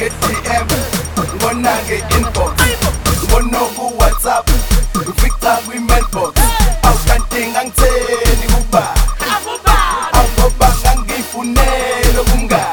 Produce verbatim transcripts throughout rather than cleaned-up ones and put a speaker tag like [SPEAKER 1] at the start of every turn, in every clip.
[SPEAKER 1] nge-D M, ngibona nge-inbox, ngibona ku-WhatsApp, ngifica kwi-mailbox. Awu kanti ngangitheni kuba, awu ngoba ngangifunela ubungani.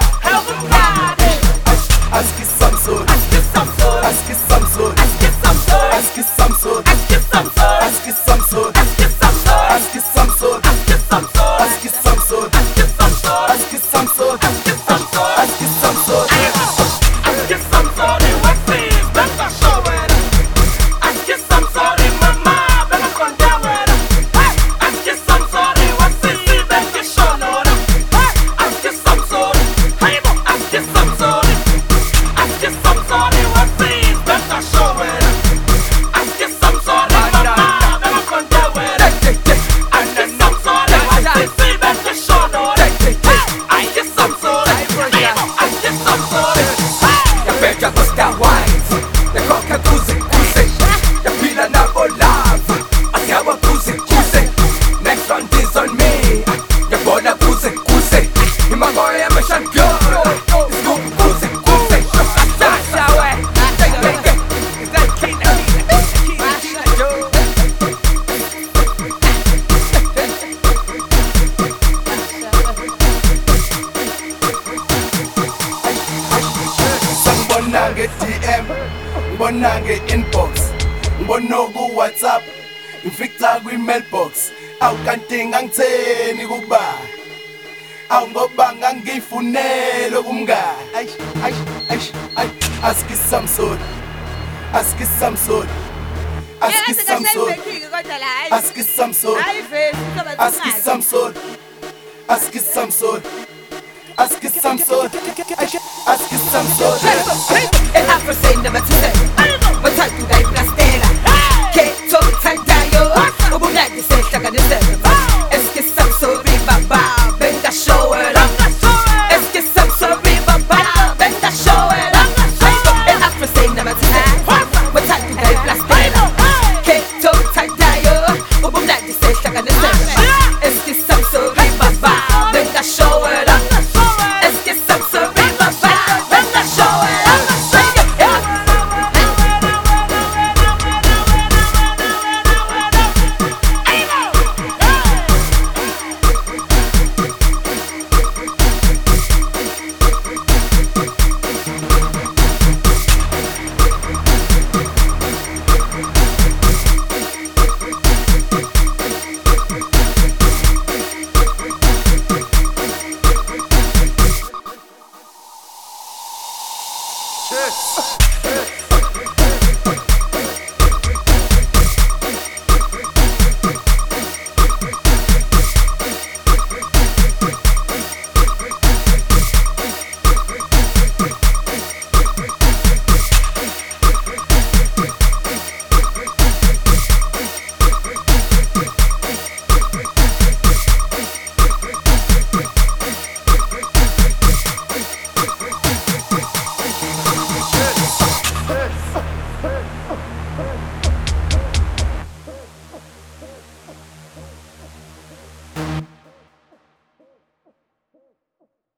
[SPEAKER 1] Ask you some sort, ask you some sort, ask you some sort, ask you some sort, ask you some sort, ask you some sort, ask you some sort, ask you some sort, ask you some sort, ask you some sort, ask you some sort, ask you some sort, ask you some sort, ask you some sort, ask you some sort, ask you some sort. It was this, that's a show it. Ask you some sort in my mind, but I'm going down with it. Ask you some sort, it was this, that's a show it. Ask you some sort, ask you some sort. Ask you some sort, it was this, that's a show it. Ask you some sort in my mind, but I'm going down with it. Ask you some sort, it was this, that's a show it. Ask you some sort, ask you some sort.
[SPEAKER 2] Ya pega gosta wine, ya coca kuze kuze, ya pila na olav, asiawa kuze kuze. Next round is on me, ya bona kuze kuze. Imagoya ya meshan girl, it's go kuze kuze. Ashawe, take it, it's that kina kina kina yo.
[SPEAKER 1] Ngibona nge-D M, ngibona nge-inbox, ngibona ku-WhatsApp, ngifica kwi-mailbox. Awu kanti ngangitheni kuba, awu ngoba ngangifunela ubungani. Aish, aish, aish, aish. Ask you some sort, ask you some sort, ask you some sort, ask you some sort, ask you some sort, ask you some sort, ask you some sort, aish, ask you some sort.
[SPEAKER 2] El afro say never to say, but I do that plastera. Can't talk time tayo, ubunagi say shaka de se. Es que some sorry baba, venga show it up. Es que some sorry baba, venga show it up. El afro say never to say, but I do that plastera. Can't talk time tayo, ubunagi say shaka de se. Es que some sorry baba, venga show it up. Es que some sorry baba, venga show it up.
[SPEAKER 1] Shit.